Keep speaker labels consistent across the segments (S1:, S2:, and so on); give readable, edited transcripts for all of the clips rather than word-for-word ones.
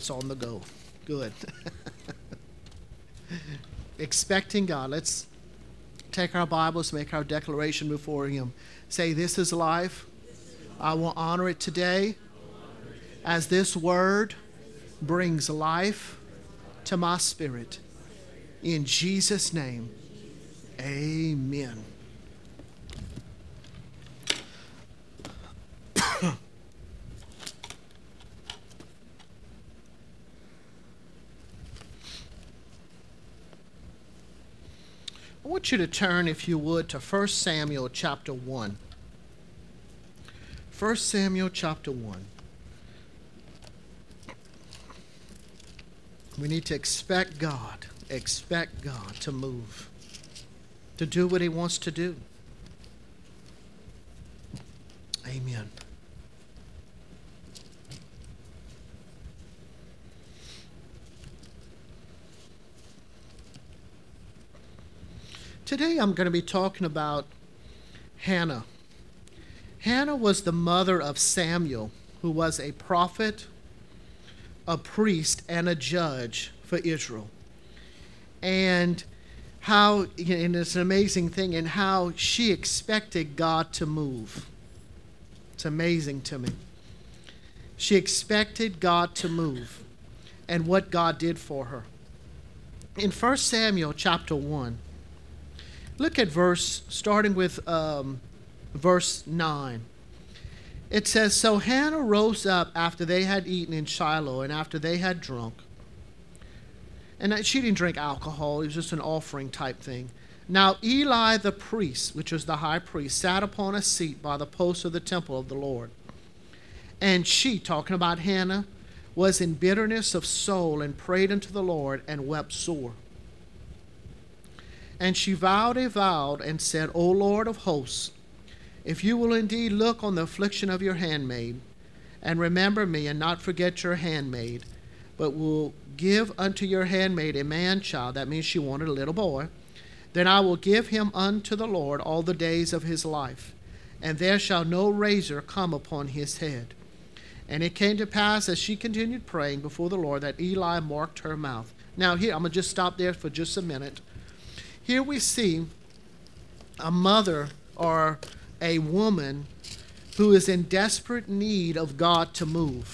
S1: it's on the go. Good. Expecting God. Let's take our Bibles, make our declaration before Him. Say, this is life. I will honor it today as this word brings life to my spirit. In Jesus' name, amen. I want you to turn, if you would, to 1 Samuel chapter 1. 1 Samuel chapter 1. We need to expect God to move, to do what He wants to do. Amen. Today I'm going to be talking about Hannah. Hannah was the mother of Samuel, who was a prophet, a priest, and a judge for Israel. And how, and it's an amazing thing, and how she expected God to move. It's amazing to me. She expected God to move, and what God did for her. In 1 Samuel chapter 1, look at starting with verse 9. It says, So Hannah rose up after they had eaten in Shiloh and after they had drunk. And she didn't drink alcohol. It was just an offering type thing. Now Eli the priest, which was the high priest, sat upon a seat by the post of the temple of the Lord. And she, talking about Hannah, was in bitterness of soul and prayed unto the Lord and wept sore. And she vowed a vow and said, O Lord of hosts, if you will indeed look on the affliction of your handmaid, and remember me, and not forget your handmaid, but will give unto your handmaid a man-child, that means she wanted a little boy, then I will give him unto the Lord all the days of his life, and there shall no razor come upon his head. And it came to pass, as she continued praying before the Lord, that Eli marked her mouth. Now here, I'm going to just stop there for just a minute. Here we see a mother or a woman who is in desperate need of God to move.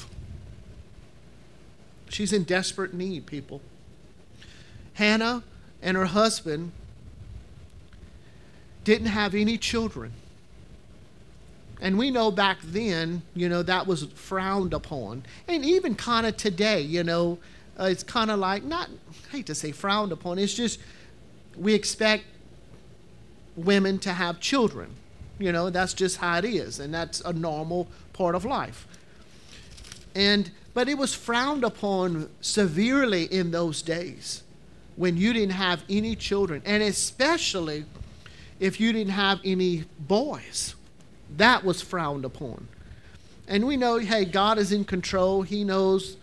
S1: She's in desperate need, people. Hannah and her husband didn't have any children. And we know back then, that was frowned upon. And even kind of today, it's kind of like, I hate to say frowned upon, it's just, we expect women to have children. That's just how it is, and that's a normal part of life. But it was frowned upon severely in those days when you didn't have any children, and especially if you didn't have any boys. That was frowned upon. And we know, hey, God is in control. He knows,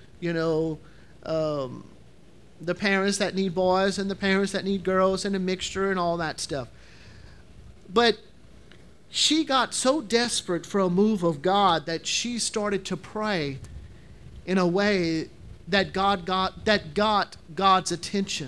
S1: the parents that need boys and the parents that need girls and a mixture and all that stuff. But she got so desperate for a move of God that she started to pray in a way that got God's attention.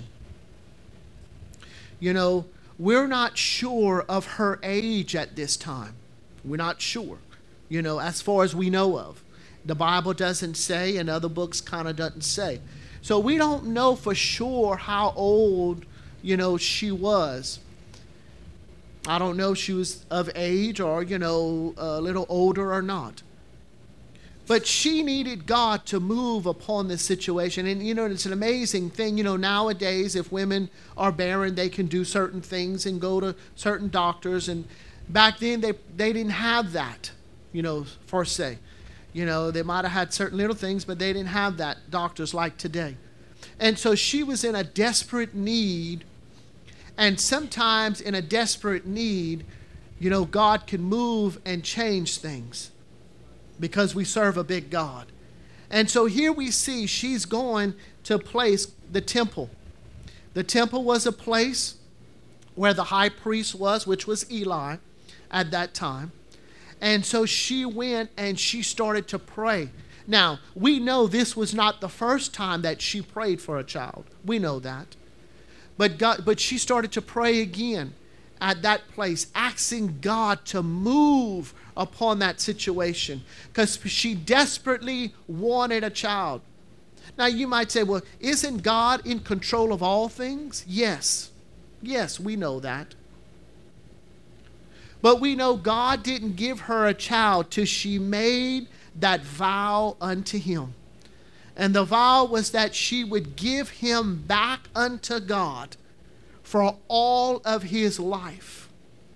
S1: We're not sure of her age at this time. We're not sure, as far as we know of. The Bible doesn't say, and other books kind of doesn't say. So we don't know for sure how old, she was. I don't know if she was of age or, a little older or not. But she needed God to move upon this situation. And, it's an amazing thing. Nowadays, if women are barren, they can do certain things and go to certain doctors. And back then, they didn't have that, per se. They might have had certain little things, but they didn't have that, doctors like today. And so she was in a desperate need. And sometimes in a desperate need, God can move and change things because we serve a big God. And so here we see she's going to a place, the temple. The temple was a place where the high priest was, which was Eli at that time. And so she went and she started to pray. Now, we know this was not the first time that she prayed for a child. We know that. But she started to pray again at that place, asking God to move upon that situation because she desperately wanted a child. Now, you might say, well, isn't God in control of all things? Yes. Yes, we know that. But we know God didn't give her a child till she made that vow unto him. And the vow was that she would give him back unto God for all of his life.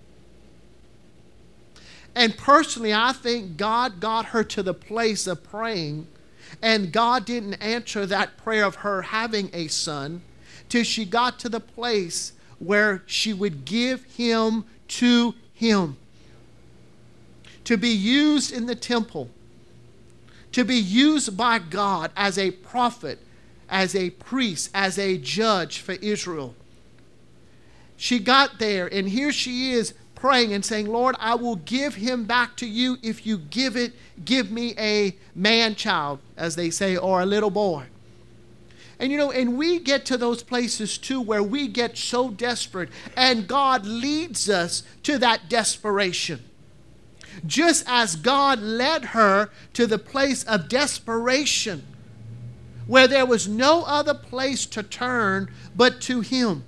S1: And personally, I think God got her to the place of praying, and God didn't answer that prayer of her having a son till she got to the place where she would give him to him to be used in the temple, to be used by God as a prophet, as a priest, as a judge for Israel. She got there, and here she is praying and saying, Lord, I will give him back to you if you give me a man child, as they say, or a little boy. And we get to those places too where we get so desperate, and God leads us to that desperation. Just as God led her to the place of desperation, where there was no other place to turn but to him.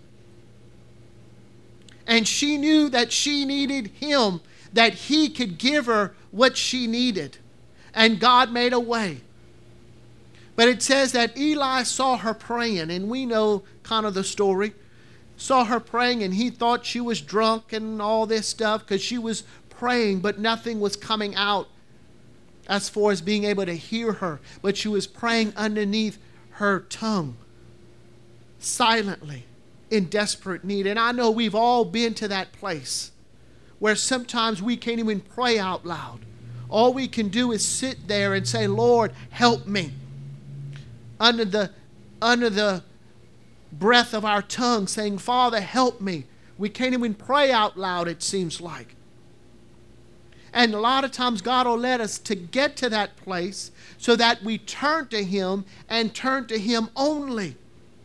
S1: And she knew that she needed him, that he could give her what she needed. And God made a way. But it says that Eli saw her praying, and we know kind of the story. Saw her praying, and he thought she was drunk and all this stuff because she was praying, but nothing was coming out as far as being able to hear her. But she was praying underneath her tongue, silently, in desperate need. And I know we've all been to that place where sometimes we can't even pray out loud. All we can do is sit there and say, Lord, help me. Under the breath of our tongue, saying, Father, help me. We can't even pray out loud, it seems like. And a lot of times God will let us to get to that place so that we turn to him and turn to him only.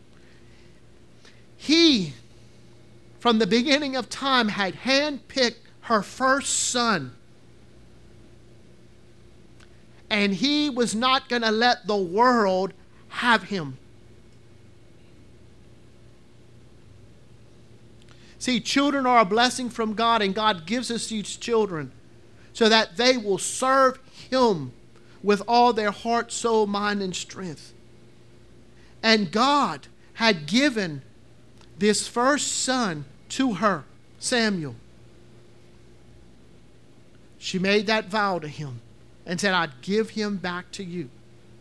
S1: He, from the beginning of time, had handpicked her first son. And he was not going to let the world have him. See, children are a blessing from God, and God gives us these children so that they will serve him with all their heart, soul, mind, and strength. And God had given this first son to her, Samuel. She made that vow to him and said, I'd give him back to you.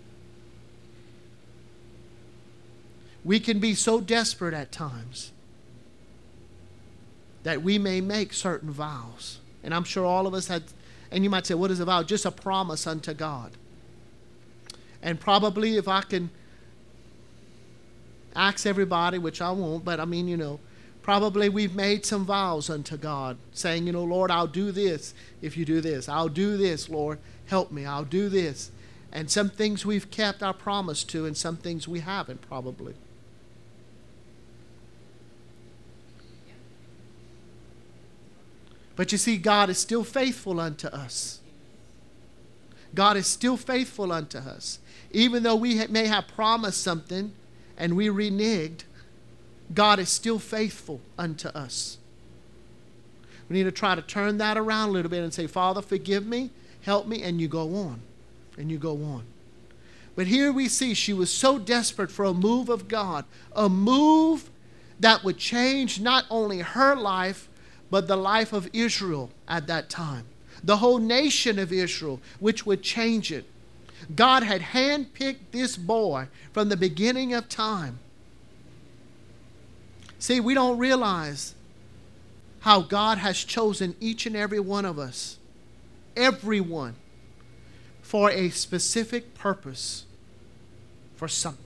S1: We can be so desperate at times that we may make certain vows. And I'm sure all of us had, and you might say, what is a vow? Just a promise unto God. And probably if I can ask everybody, which I won't, but I mean, probably we've made some vows unto God, saying, Lord, I'll do this if you do this. I'll do this, Lord, help me. I'll do this. And some things we've kept our promise to, and some things we haven't probably. But you see, God is still faithful unto us. God is still faithful unto us. Even though we may have promised something and we reneged, God is still faithful unto us. We need to try to turn that around a little bit and say, Father, forgive me, help me, and you go on. And you go on. But here we see she was so desperate for a move of God, a move that would change not only her life, but the life of Israel at that time. The whole nation of Israel, which would change it. God had handpicked this boy from the beginning of time. See, we don't realize how God has chosen each and every one of us, everyone, for a specific purpose, for something.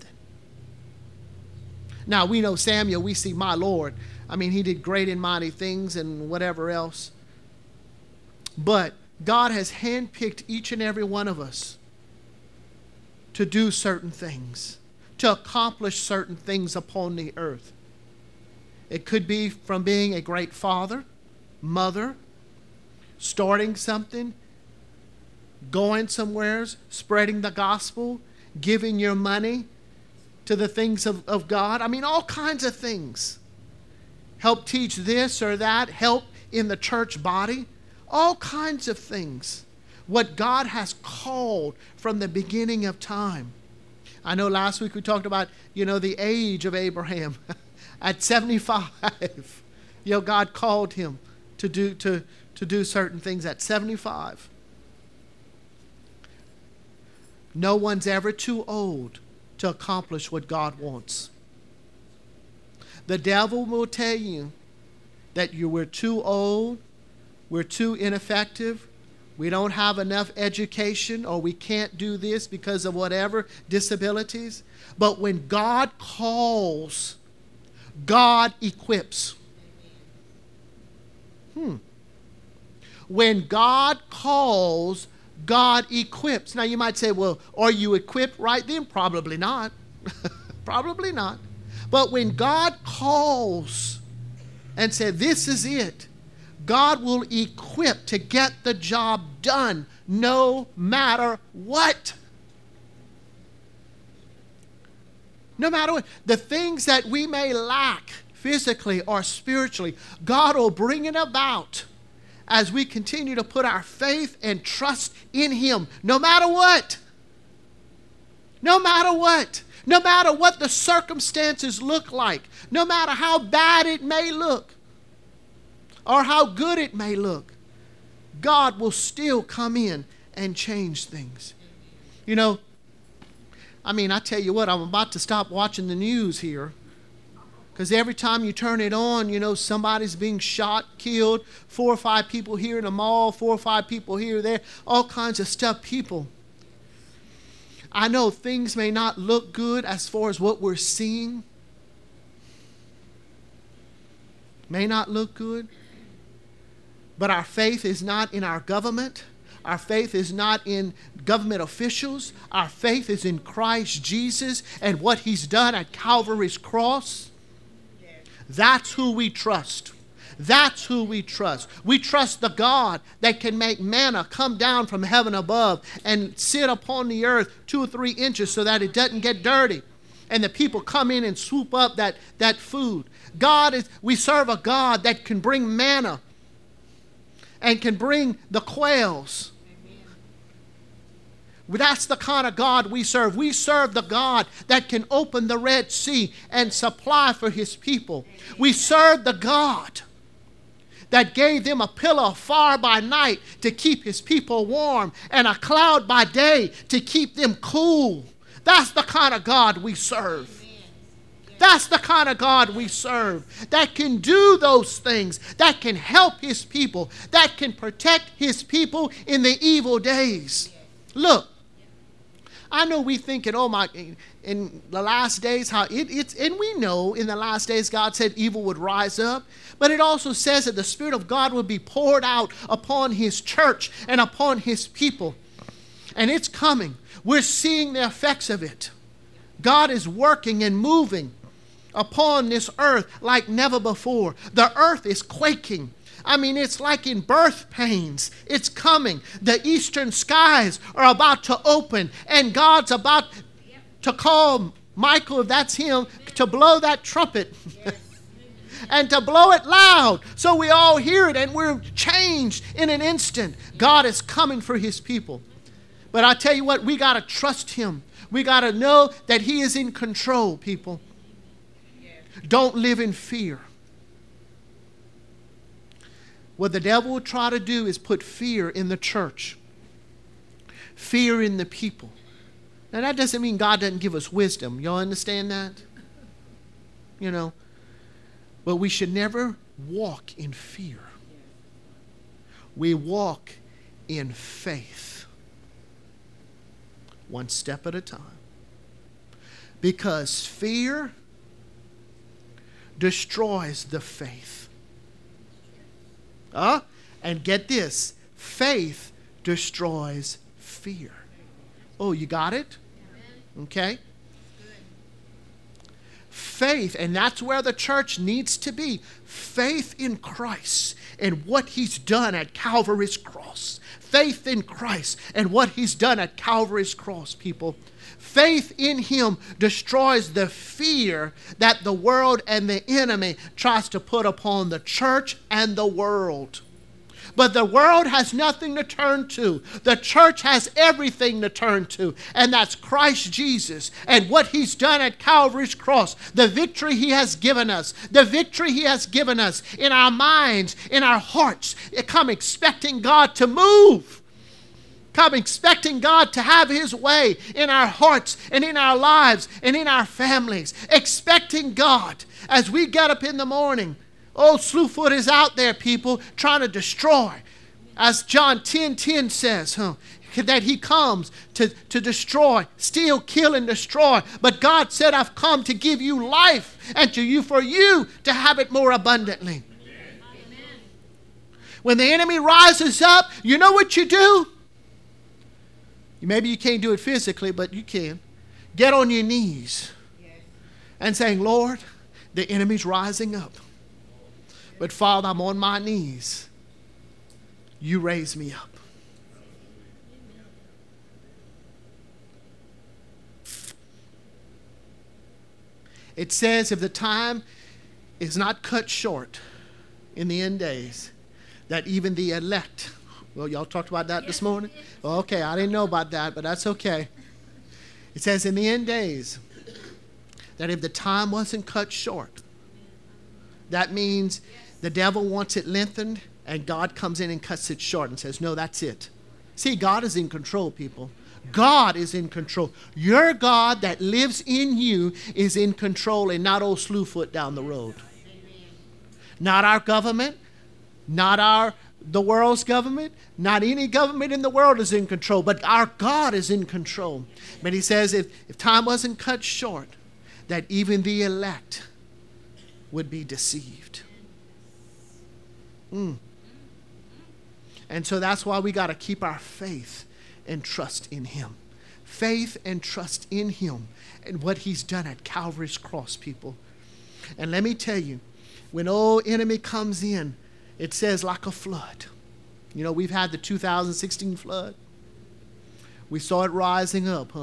S1: Now, we know Samuel, we see my Lord. I mean, he did great and mighty things and whatever else. But God has handpicked each and every one of us to do certain things, to accomplish certain things upon the earth. It could be from being a great father, mother, starting something, going somewhere, spreading the gospel, giving your money to the things of God. I mean, all kinds of things. Help teach this or that, help in the church body, all kinds of things. What God has called from the beginning of time. I know last week we talked about, the age of Abraham. At 75, God called him to do certain things at 75. No one's ever too old to accomplish what God wants. The devil will tell you that we're too old, we're too ineffective, we don't have enough education, or we can't do this because of whatever disabilities. But when God calls, God equips. When God calls, God equips. Now you might say, well, are you equipped right then? Probably not. Probably not. But when God calls and said, this is it, God will equip to get the job done no matter what. No matter what. The things that we may lack physically or spiritually, God will bring it about as we continue to put our faith and trust in Him, no matter what. No matter what. No matter what the circumstances look like. No matter how bad it may look or how good it may look, God will still come in and change things. I tell you what, I'm about to stop watching the news here. Because every time you turn it on, somebody's being shot, killed, 4 or 5 people here in the mall, 4 or 5 people here or there, all kinds of stuff. People, I know things may not look good as far as what we're seeing. May not look good. But our faith is not in our government. Our faith is not in government officials. Our faith is in Christ Jesus and what He's done at Calvary's cross. That's who we trust. That's who we trust. We trust the God that can make manna come down from heaven above and sit upon the earth 2 or 3 inches so that it doesn't get dirty. And the people come in and swoop up that food. We serve a God that can bring manna and can bring the quails. That's the kind of God we serve. We serve the God that can open the Red Sea and supply for His people. We serve the God that gave them a pillar of fire by night to keep His people warm and a cloud by day to keep them cool. That's the kind of God we serve. That's the kind of God we serve, that can do those things, that can help His people, that can protect His people in the evil days. Look, I know we thinking, in the last days, how it's, and we know in the last days God said evil would rise up, but it also says that the Spirit of God would be poured out upon His church and upon His people. And it's coming. We're seeing the effects of it. God is working and moving upon this earth like never before. The earth is quaking. It's like in birth pains. It's coming. The eastern skies are about to open, and God's about to call Michael, if that's him, to blow that trumpet. And to blow it loud so we all hear it and we're changed in an instant. God is coming for His people. But I tell you what, we got to trust Him. We got to know that He is in control, people. Don't live in fear. What the devil will try to do is put fear in the church, fear in the people. Now that doesn't mean God doesn't give us wisdom. Y'all understand that? But we should never walk in fear. We walk in faith. One step at a time. Because fear destroys the faith. And get this, faith destroys fear. Oh, you got it? Okay? Faith, and that's where the church needs to be. Faith in Christ and what he's done at Calvary's cross. Faith in Christ and what he's done at Calvary's cross, people. Faith in him destroys the fear that the world and the enemy tries to put upon the church and the world. But the world has nothing to turn to. The church has everything to turn to, and that's Christ Jesus and what he's done at Calvary's cross, the victory he has given us, the victory he has given us in our minds, in our hearts. Come expecting God to move. Come expecting God to have his way in our hearts and in our lives and in our families. Expecting God as we get up in the morning. Old Slewfoot is out there, people, trying to destroy. As John 10:10 says, that he comes to destroy, steal, kill, and destroy. But God said, I've come to give you life and for you to have it more abundantly. Amen. When the enemy rises up, you know what you do? Maybe you can't do it physically, but you can. Get on your knees and saying, Lord, the enemy's rising up. But Father, I'm on my knees. You raise me up. It says if the time is not cut short in the end days, that even the elect, well, y'all talked about that this morning? Well, okay, I didn't know about that, but that's okay. It says in the end days that if the time wasn't cut short, that means the devil wants it lengthened, and God comes in and cuts it short and says, no, that's it. See, God is in control, people. God is in control. Your God that lives in you is in control, and not old Slewfoot down the road. Not our government, not the world's government, not any government in the world is in control, but our God is in control. But he says if time wasn't cut short, that even the elect would be deceived. And so that's why we got to keep our faith and trust in him. Faith and trust in him and what he's done at Calvary's cross, people. And let me tell you, when old enemy comes in, it says like a flood. You know, we've had the 2016 flood. We saw it rising up,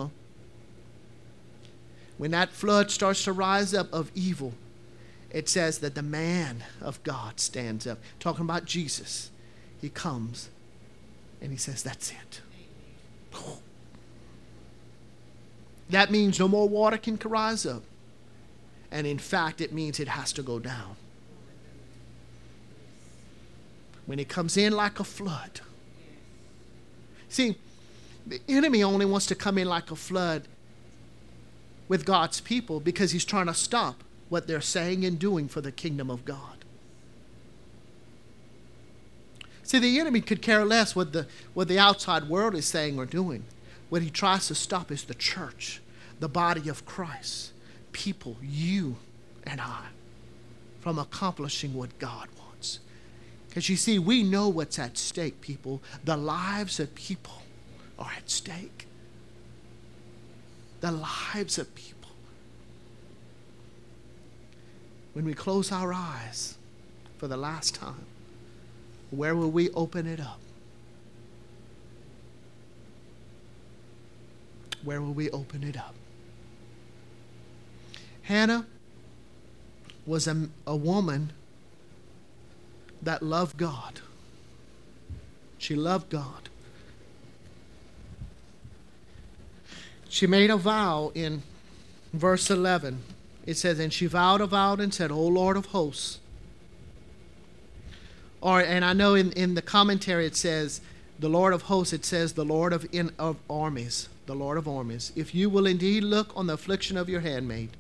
S1: When that flood starts to rise up of evil, it says that the man of God stands up. Talking about Jesus. He comes and he says, that's it. That means no more water can rise up. And in fact, it means it has to go down. When it comes in like a flood. See, the enemy only wants to come in like a flood with God's people because he's trying to stop what they're saying and doing for the kingdom of God. See, the enemy could care less what the outside world is saying or doing. What he tries to stop is the church, the body of Christ, people, you and I, from accomplishing what God wants. Because you see, we know what's at stake, people. The lives of people are at stake. The lives of people. When we close our eyes for the last time, where will we open it up? Where will we open it up? Hannah was a woman that loved God. She loved God. She made a vow in verse 11. It says, and she vowed a vow and said, O Lord of hosts. And I know in the commentary it says, the Lord of hosts, it says, the Lord of armies, the Lord of armies. If you will indeed look on the affliction of your handmaid,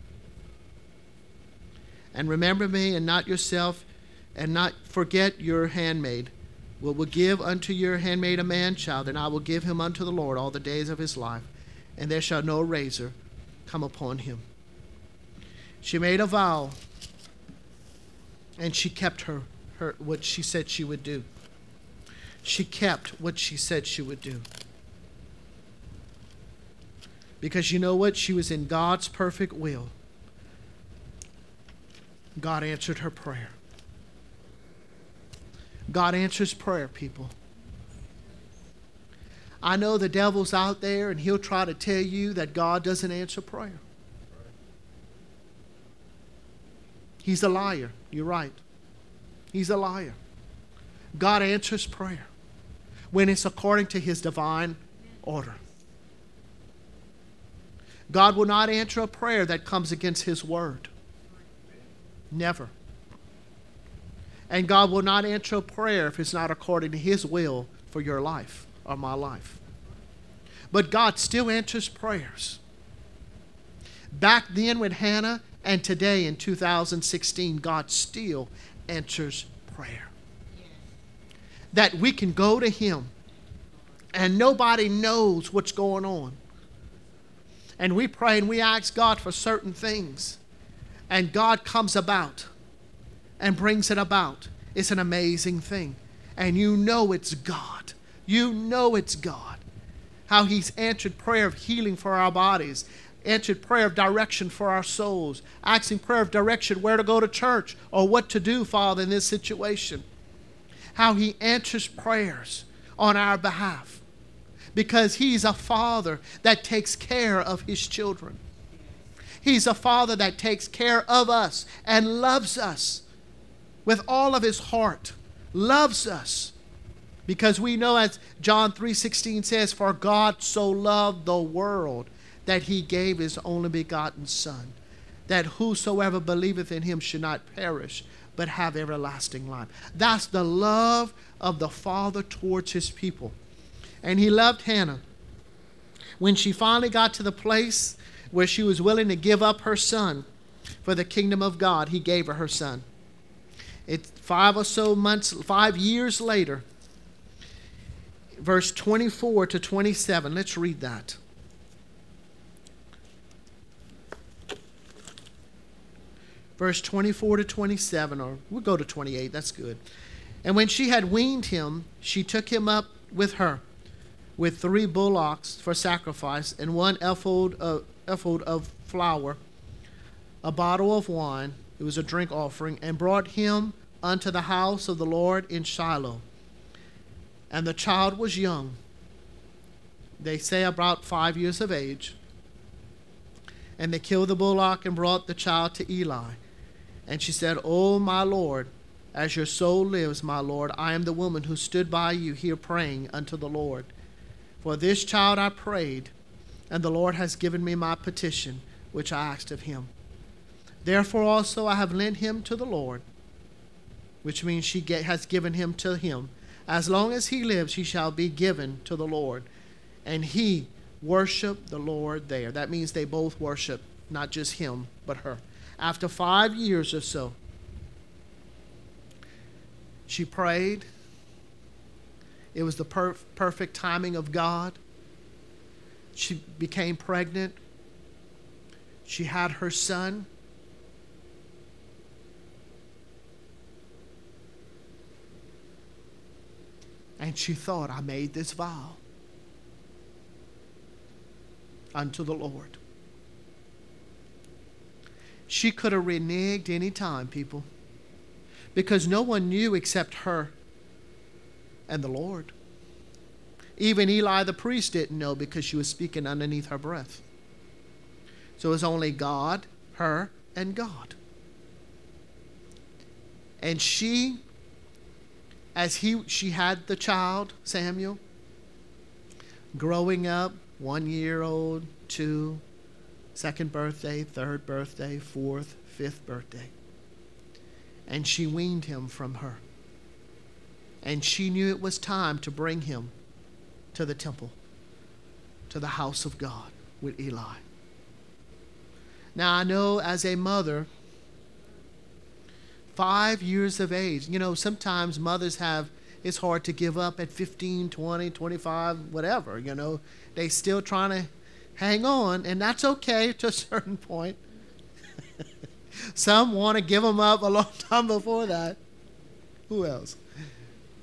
S1: and remember me and not yourself, and not forget your handmaid, will give unto your handmaid a man-child, and I will give him unto the Lord all the days of his life, and there shall no razor come upon him. She made a vow, and she kept her what she said she would do. She kept what she said she would do. Because you know what? She was in God's perfect will. God answered her prayer. God answers prayer, people. I know the devil's out there and he'll try to tell you that God doesn't answer prayer. He's a liar. You're right. He's a liar. God answers prayer when it's according to his divine order. God will not answer a prayer that comes against his word. Never. And God will not answer a prayer if it's not according to his will for your life or my life. But God still answers prayers. Back then with Hannah and today in 2016, God still answers prayer. That we can go to him and nobody knows what's going on. And we pray and we ask God for certain things. And God comes about and brings it about. It's an amazing thing. And you know it's God. You know it's God. How he's answered prayer of healing for our bodies. Answered prayer of direction for our souls. Asking prayer of direction where to go to church or what to do, Father, in this situation. How he answers prayers on our behalf. Because he's a father that takes care of his children. He's a father that takes care of us and loves us with all of his heart. Loves us. Because we know, as John 3:16 says, for God so loved the world that he gave his only begotten Son, that whosoever believeth in him should not perish, but have everlasting life. That's the love of the Father towards his people. And he loved Hannah. When she finally got to the place where she was willing to give up her son for the kingdom of God, he gave her her son. It's 5 years later, verse 24 to 27. Let's read that. Verse 24 to 27, or we'll go to 28, that's good. And when she had weaned him, she took him up with her, with 3 bullocks for sacrifice, and 1 ephod of flour, a bottle of wine, it was a drink offering, and brought him unto the house of the Lord in Shiloh. And the child was young, they say about 5 years of age. And they killed the bullock and brought the child to Eli. And she said, O my Lord, as your soul lives, my Lord, I am the woman who stood by you here praying unto the Lord. For this child I prayed, and the Lord has given me my petition, which I asked of him. Therefore also I have lent him to the Lord, which means she has given him to him. As long as he lives, he shall be given to the Lord. And he worshiped the Lord there. That means they both worship, not just him, but her. After 5 years or so, she prayed. It was the perfect timing of God. She became pregnant. She had her son. And she thought, I made this vow unto the Lord. She could have reneged any time, people, because no one knew except her and the Lord. Even Eli the priest didn't know because she was speaking underneath her breath. So it was only God, her, and God. And she had the child, Samuel, growing up, 1 year old, 2, second birthday, third birthday, fourth, fifth birthday. And she weaned him from her. And she knew it was time to bring him to the temple, to the house of God with Eli. Now I know as a mother, 5 years of age, sometimes mothers it's hard to give up at 15, 20, 25, whatever, They still trying to hang on, and that's okay to a certain point. Some want to give them up a long time before that. Who else?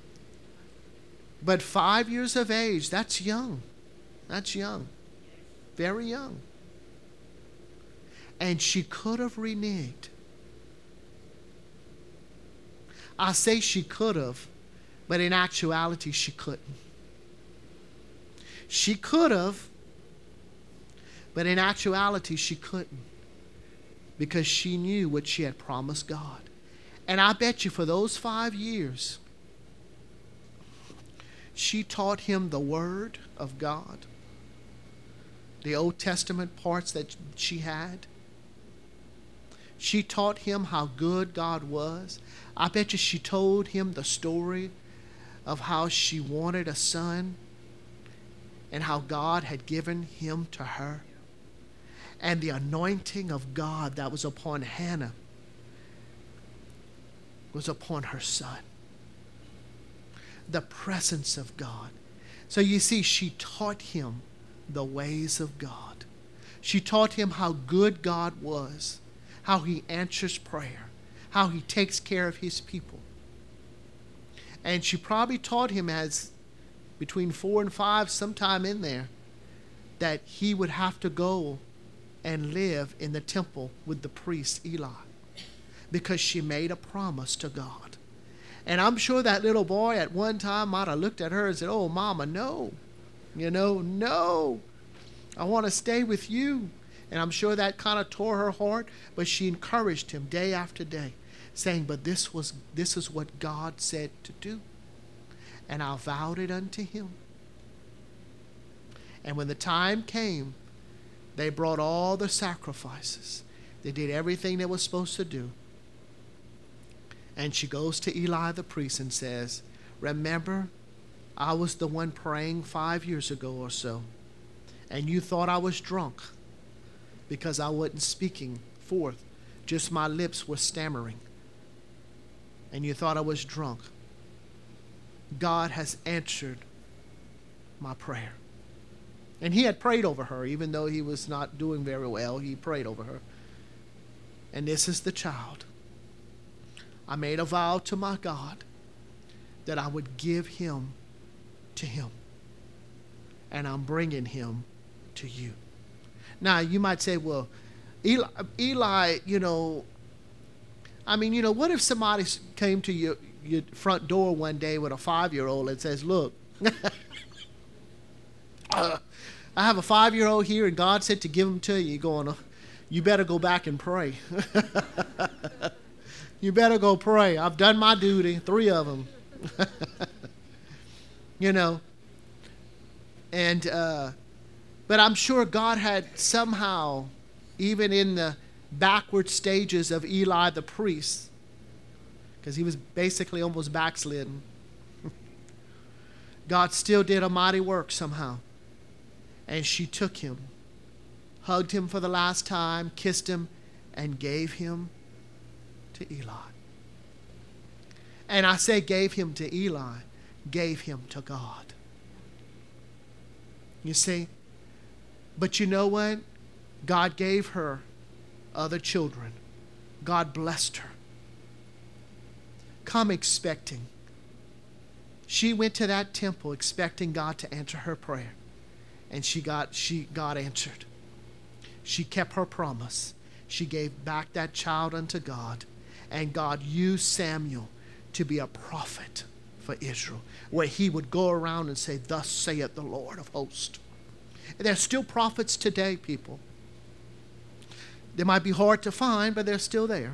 S1: But 5 years of age, that's young. That's young. very young. And she could have reneged. I say she could have, but in actuality, she couldn't. She could have, but in actuality, she couldn't, because she knew what she had promised God. And I bet you for those 5 years, she taught him the Word of God, the Old Testament parts that she had. She taught him how good God was. I bet you she told him the story of how she wanted a son and how God had given him to her. And the anointing of God that was upon Hannah was upon her son. The presence of God. So you see, she taught him the ways of God. She taught him how good God was, how he answers prayer, how he takes care of his people. And she probably taught him, as between 4 and 5, sometime in there, that he would have to go and live in the temple with the priest Eli, because she made a promise to God. And I'm sure that little boy at one time might have looked at her and said, "Oh, Mama, no. No. I want to stay with you." And I'm sure that kind of tore her heart, but she encouraged him day after day, saying, "But this is what God said to do. And I vowed it unto him." And when the time came, they brought all the sacrifices. They did everything they were supposed to do. And she goes to Eli the priest and says, "Remember, I was the one praying 5 years ago or so, and you thought I was drunk because I wasn't speaking forth. Just my lips were stammering. And you thought I was drunk. God has answered my prayer." And he had prayed over her, even though he was not doing very well. He prayed over her. "And this is the child. I made a vow to my God that I would give him to him. And I'm bringing him to you." Now, you might say, "Well, Eli, what if somebody came to your front door one day with a 5-year-old and says, 'Look, I have a 5-year-old here, and God said to give him to you.' You're going, you better go back and pray." You better go pray. I've done my duty, 3 of them. But I'm sure God had somehow, even in the backward stages of Eli the priest, because he was basically almost backslidden, God still did a mighty work somehow. And she took him, hugged him for the last time, kissed him, and gave him to Eli. And I say gave him to Eli, gave him to God. You see? But you know what? God gave her other children. God blessed her. Come expecting. She went to that temple expecting God to answer her prayer. And God answered. She kept her promise. She gave back that child unto God. And God used Samuel to be a prophet for Israel, where he would go around and say, "Thus saith the Lord of hosts." And there's still prophets today, people. They might be hard to find, but they're still there.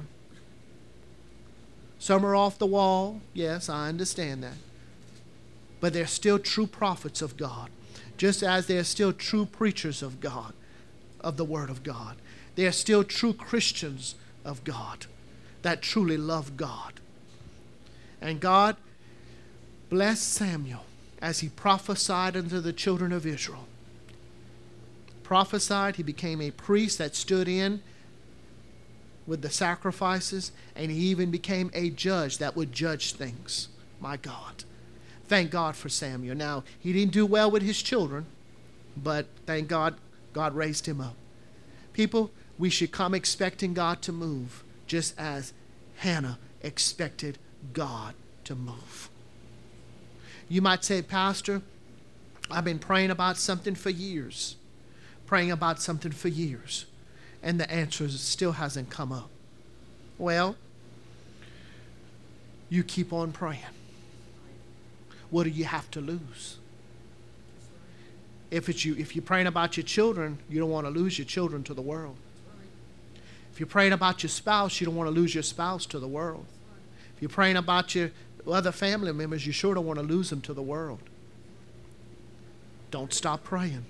S1: Some are off the wall. Yes, I understand that. But they're still true prophets of God, just as they're still true preachers of God, of the Word of God. They're still true Christians of God that truly love God. And God blessed Samuel as he prophesied unto the children of Israel. Prophesied, he became a priest that stood in with the sacrifices, and he even became a judge that would judge things. My God. Thank God for Samuel. Now, he didn't do well with his children, but thank God, God raised him up. People, we should come expecting God to move, just as Hannah expected God to move. You might say, "Pastor, I've been praying about something for years, praying about something for years, and the answer still hasn't come up. Well, you keep on praying. What do you have to lose? If you're praying about your children, you don't want to lose your children to the world. If you're praying about your spouse, you don't want to lose your spouse to the world. If you're praying about your other family members, you sure don't want to lose them to the world. Don't stop praying.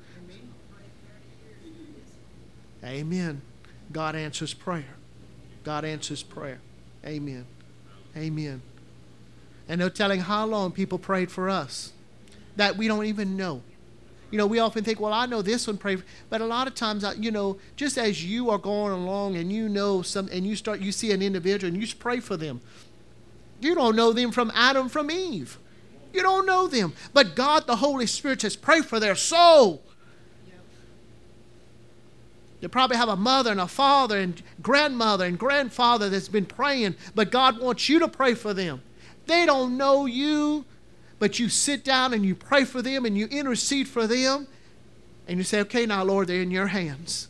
S1: Amen. God answers prayer. God answers prayer. Amen. Amen. And no telling how long people prayed for us that we don't even know. You know, we often think, well, I know this one prayed, but a lot of times, you know, just as you are going along and you know some, and you see an individual and you pray for them, you don't know them from Adam from Eve. You don't know them, but God, the Holy Spirit, says, pray for their soul. They probably have a mother and a father and grandmother and grandfather that's been praying, but God wants you to pray for them. They don't know you, but you sit down and you pray for them and you intercede for them, and you say, okay, now, Lord, they're in your hands.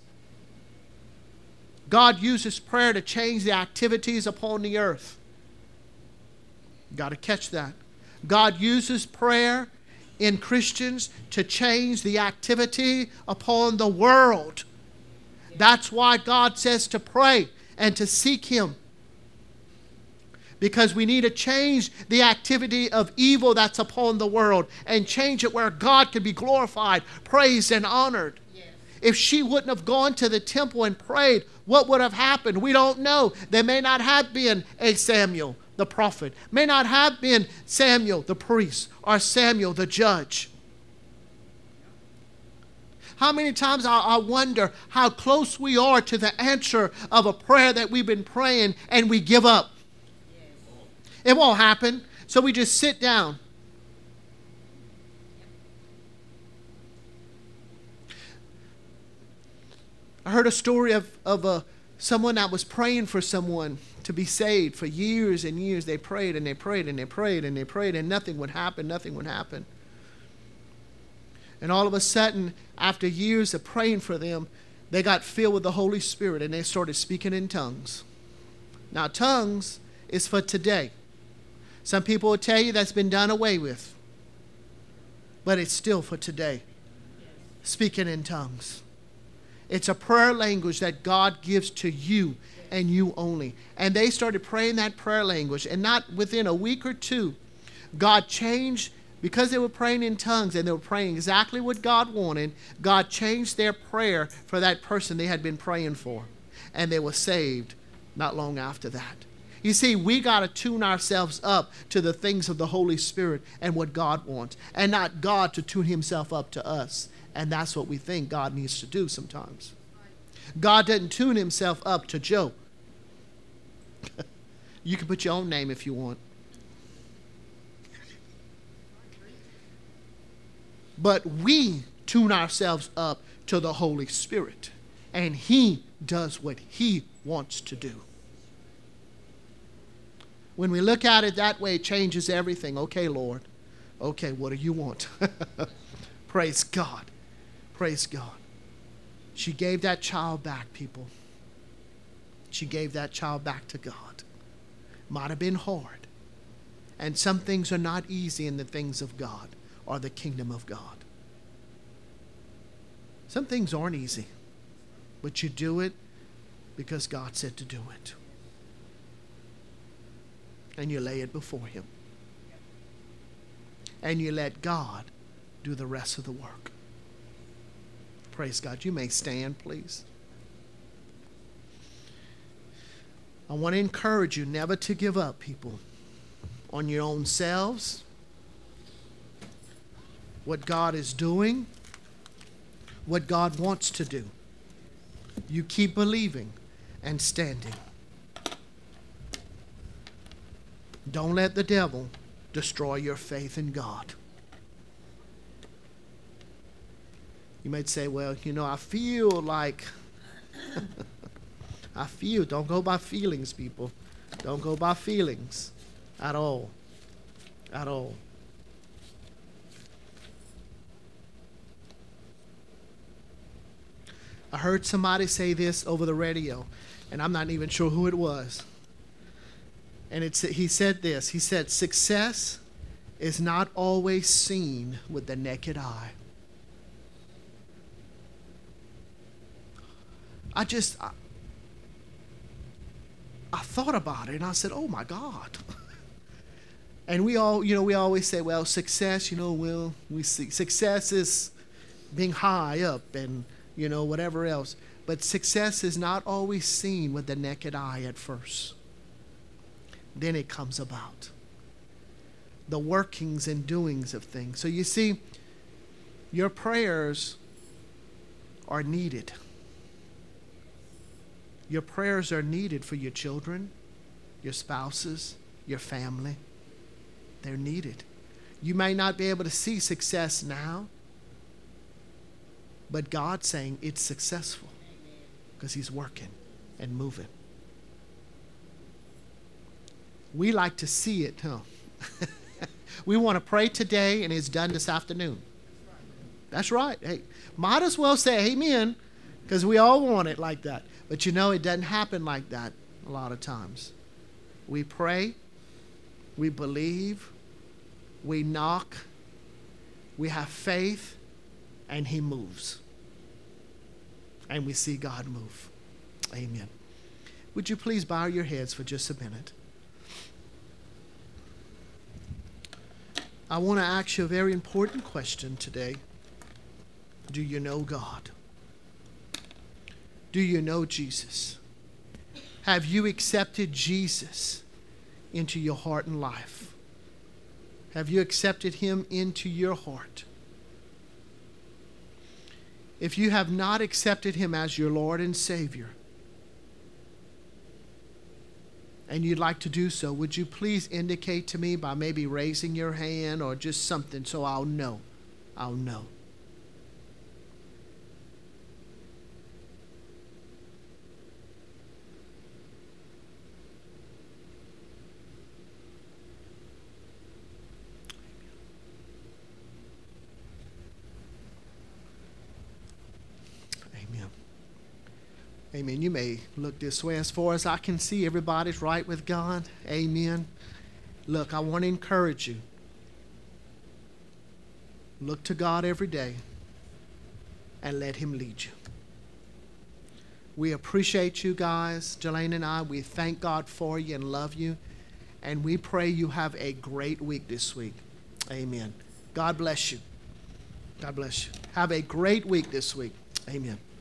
S1: God uses prayer to change the activities upon the earth. You got to catch that. God uses prayer in Christians to change the activity upon the world. That's why God says to pray and to seek Him. Because we need to change the activity of evil that's upon the world and change it where God can be glorified, praised, and honored. Yes. If she wouldn't have gone to the temple and prayed, what would have happened? We don't know. There may not have been a Samuel, the prophet. May not have been Samuel, the priest, or Samuel, the judge. How many times I wonder how close we are to the answer of a prayer that we've been praying and we give up. It won't happen, so we just sit down. I heard a story of someone that was praying for someone to be saved for years and years. They prayed and they prayed and they prayed and they prayed, and nothing would happen, nothing would happen. And all of a sudden, after years of praying for them, they got filled with the Holy Spirit and they started speaking in tongues. Now, tongues is for today. Some people will tell you that's been done away with. But it's still for today. Speaking in tongues. It's a prayer language that God gives to you and you only. And they started praying that prayer language. And not within a week or two, God changed, because they were praying in tongues and they were praying exactly what God wanted, God changed their prayer for that person they had been praying for. And they were saved not long after that. You see, we got to tune ourselves up to the things of the Holy Spirit and what God wants, and not God to tune Himself up to us. And that's what we think God needs to do sometimes. God didn't tune Himself up to Joe. You can put your own name if you want. But we tune ourselves up to the Holy Spirit, and He does what He wants to do. When we look at it that way, it changes everything. Okay, Lord. Okay, what do you want? Praise God. Praise God. She gave that child back, people. She gave that child back to God. Might have been hard. And some things are not easy in the things of God or the kingdom of God. Some things aren't easy. But you do it because God said to do it. And you lay it before Him. And you let God do the rest of the work. Praise God. You may stand, please. I want to encourage you never to give up, people, on your own selves, what God is doing, what God wants to do. You keep believing and standing. Don't let the devil destroy your faith in God. You might say, well, I feel like, don't go by feelings, people. Don't go by feelings at all. At all. I heard somebody say this over the radio, and I'm not even sure who it was. And he said this. He said, success is not always seen with the naked eye. I thought about it, and I said, oh my God. And we always say, well, success, we see success is being high up and, whatever else. But success is not always seen with the naked eye at first. Then it comes about. The workings and doings of things. So you see, your prayers are needed. Your prayers are needed for your children, your spouses, your family. They're needed. You may not be able to see success now, but God's saying it's successful because He's working and moving. We like to see it, huh? We want to pray today and it's done this afternoon. That's right. Hey, might as well say amen, because we all want it like that. But it doesn't happen like that a lot of times. We pray, we believe, we knock, we have faith, and He moves. And we see God move. Amen. Would you please bow your heads for just a minute? I want to ask you a very important question today. Do you know God? Do you know Jesus? Have you accepted Jesus into your heart and life? Have you accepted Him into your heart? If you have not accepted Him as your Lord and Savior, and you'd like to do so, would you please indicate to me by maybe raising your hand or just something so I'll know? I'll know. Amen. You may look this way. As far as I can see, everybody's right with God. Amen. Look, I want to encourage you. Look to God every day and let Him lead you. We appreciate you guys, Jelaine and I. We thank God for you and love you. And we pray you have a great week this week. Amen. God bless you. God bless you. Have a great week this week. Amen.